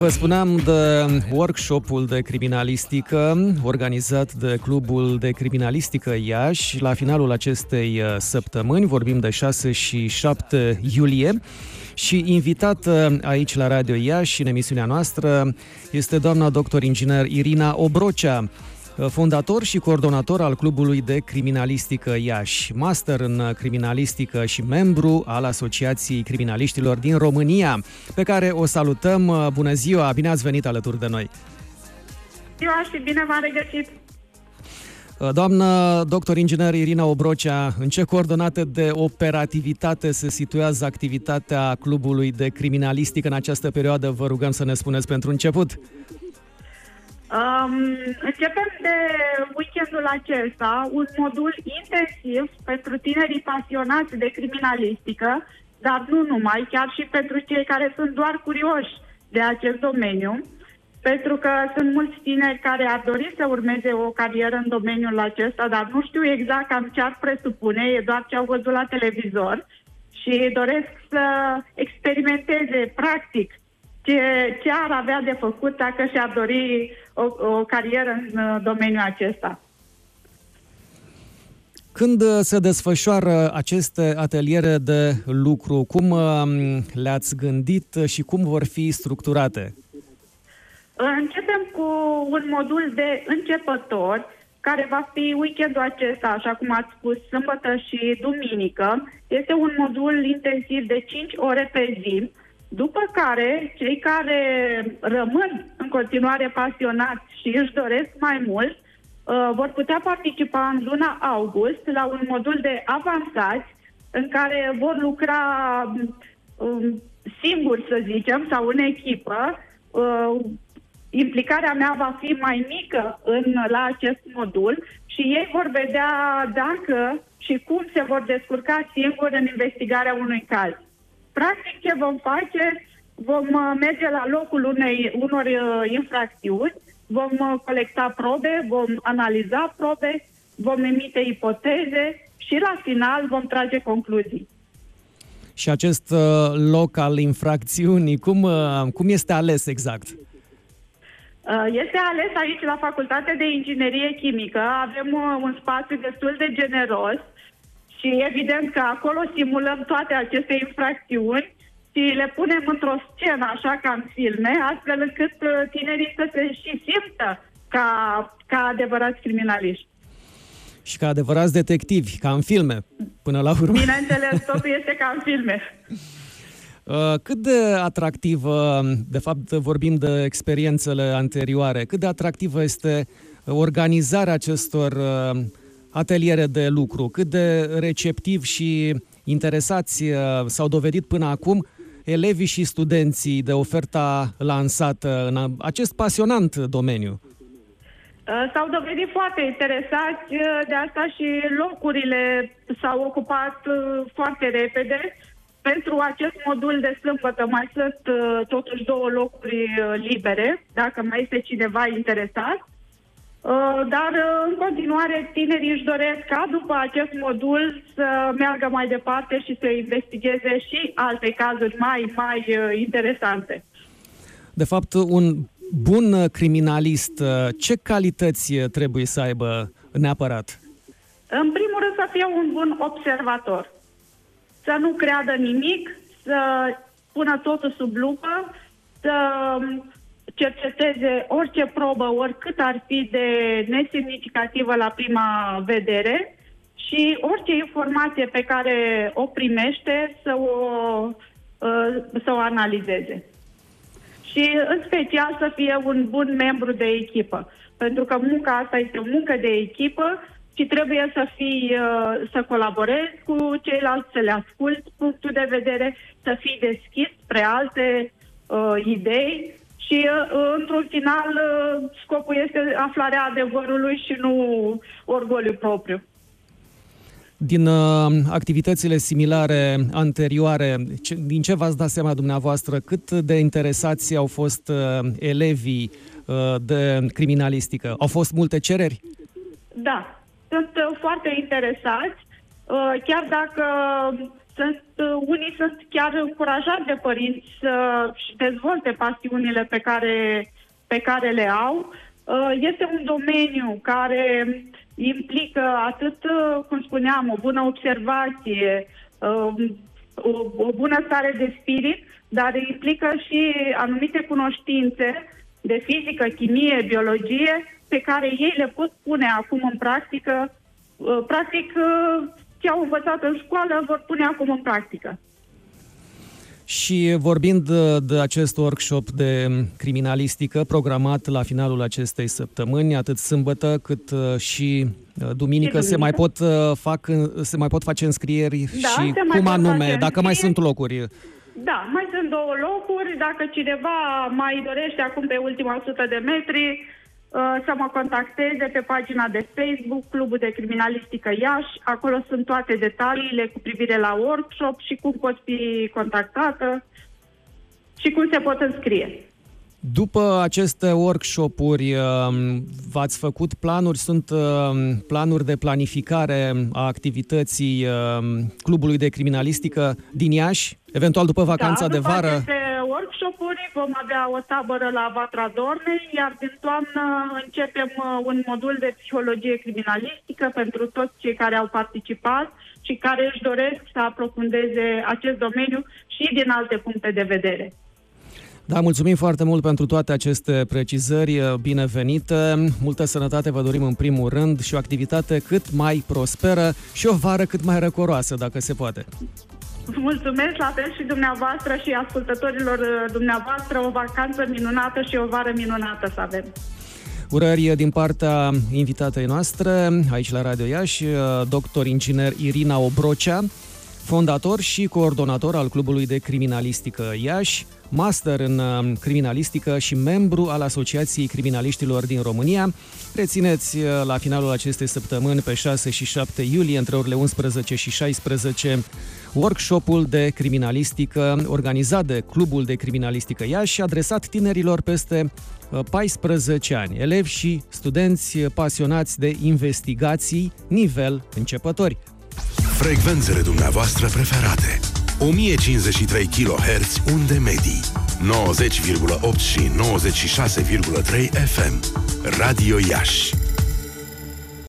Vă spuneam de workshop-ul de criminalistică organizat de Clubul de Criminalistică Iași la finalul acestei săptămâni. Vorbim de 6 și 7 iulie și invitată aici la Radio Iași în emisiunea noastră este doamna doctor inginer Irina Obrocea, fondator și coordonator al Clubului de Criminalistică Iași, master în criminalistică și membru al Asociației Criminaliștilor din România, pe care o salutăm. Bună ziua, bine ați venit alături de noi! Ziua și bine v-am regăsit! Doamnă doctor inginer Irina Obrocea, în ce coordonate de operativitate se situează activitatea Clubului de Criminalistică în această perioadă? Vă rugăm să ne spuneți pentru început. Începem de weekendul acesta un modul intensiv pentru tinerii pasionați de criminalistică, dar nu numai, chiar și pentru cei care sunt doar curioși de acest domeniu, pentru că sunt mulți tineri care ar dori să urmeze o carieră în domeniul acesta, dar nu știu exact cam ce ar presupune, e doar ce au văzut la televizor și doresc să experimenteze practic ce ar avea de făcut dacă și-ar dori o carieră în domeniul acesta. Când se desfășoară aceste ateliere de lucru, cum le-ați gândit și cum vor fi structurate? Începem cu un modul de începători, care va fi weekendul acesta, așa cum ați spus, sâmbătă și duminică. Este un modul intensiv de 5 ore pe zi, după care cei care rămân în continuare pasionați și își doresc mai mult vor putea participa în luna august la un modul de avansați în care vor lucra singuri, să zicem, sau în echipă. Implicarea mea va fi mai mică la acest modul și ei vor vedea dacă și cum se vor descurca singuri în investigarea unui caz. Practic, ce vom face? Vom merge la locul unor infracțiuni, vom colecta probe, vom analiza probe, vom emite ipoteze și la final vom trage concluzii. Și acest loc al infracțiunii, cum este ales exact? Este ales aici la Facultatea de Inginerie Chimică. Avem un spațiu destul de generos și evident că acolo simulăm toate aceste infracțiuni și le punem într-o scenă, așa ca în filme, astfel încât tinerii să se și simtă ca adevărați criminaliști. Și ca adevărați detectivi, ca în filme, până la urmă. Bineînțeles, totul este ca în filme. Cât de atractivă, de fapt vorbim de experiențele anterioare, cât de atractivă este organizarea acestor ateliere de lucru, cât de receptiv și interesați s-au dovedit până acum elevii și studenții de oferta lansată în acest pasionant domeniu? S-au dovedit foarte interesați, de asta și locurile s-au ocupat foarte repede. Pentru acest modul de sâmbătă mai sunt totuși 2 locuri libere, dacă mai este cineva interesat. Dar în continuare tinerii își doresc ca după acest modul să meargă mai departe și să investigheze și alte cazuri mai interesante. De fapt, un bun criminalist, ce calități trebuie să aibă neapărat? În primul rând să fie un bun observator. Să nu creadă nimic, să pună totul sub lupă, să cerceteze orice probă, oricât ar fi de nesemnificativă la prima vedere și orice informație pe care o primește să o analizeze. Și în special să fie un bun membru de echipă, pentru că munca asta este o muncă de echipă și trebuie să colaborezi cu ceilalți, să le asculți punctul de vedere, să fii deschis spre alte idei și, într-un final, scopul este aflarea adevărului și nu orgoliu propriu. Din activitățile similare anterioare, din ce v-ați dat seama dumneavoastră, cât de interesați au fost elevii de criminalistică? Au fost multe cereri? Da, sunt foarte interesați, chiar dacă Unii sunt chiar încurajați de părinți să-și dezvolte pasiunile pe care le au. Este un domeniu care implică atât, cum spuneam, o bună observație, o bună stare de spirit, dar implică și anumite cunoștințe de fizică, chimie, biologie, pe care ei le pot pune acum în practică. Practic, ce au învățat în școală vor pune acum în practică. Și vorbind de acest workshop de criminalistică programat la finalul acestei săptămâni, atât sâmbătă cât și duminică, se mai pot face înscrieri și cum anume, dacă mai sunt locuri? Da, mai sunt 2 locuri. Dacă cineva mai dorește acum pe ultima 100 de metri, să mă contacteze pe pagina de Facebook, Clubul de Criminalistică Iași. Acolo sunt toate detaliile cu privire la workshop și cum pot fi contactată și cum se pot înscrie. După aceste workshop-uri, v-ați făcut planuri? Sunt planuri de planificare a activității Clubului de Criminalistică din Iași, eventual după vacanța de vară? După aceste workshop-uri vom avea o tabără la Vatra Dornei, iar din toamnă începem un modul de psihologie criminalistică pentru toți cei care au participat și care își doresc să aprofundeze acest domeniu și din alte puncte de vedere. Da, mulțumim foarte mult pentru toate aceste precizări binevenite. Multă sănătate vă dorim în primul rând și o activitate cât mai prosperă și o vară cât mai răcoroasă, dacă se poate. Mulțumesc, la fel și dumneavoastră și ascultătorilor dumneavoastră, o vacanță minunată și o vară minunată să avem. Urări din partea invitatei noastre, aici la Radio Iași, doctor inginer Irina Obrocea, fondator și coordonator al Clubului de Criminalistică Iași, master în criminalistică și membru al Asociației Criminaliștilor din România. Rețineți la finalul acestei săptămâni, pe 6 și 7 iulie, între orele 11 și 16, workshopul de criminalistică organizat de Clubul de Criminalistică Iași, adresat tinerilor peste 14 ani, elevi și studenți pasionați de investigații, nivel începători. Frecvențele dumneavoastră preferate: 1053 kHz, unde medii, 90,8 și 96,3 FM. Radio Iași.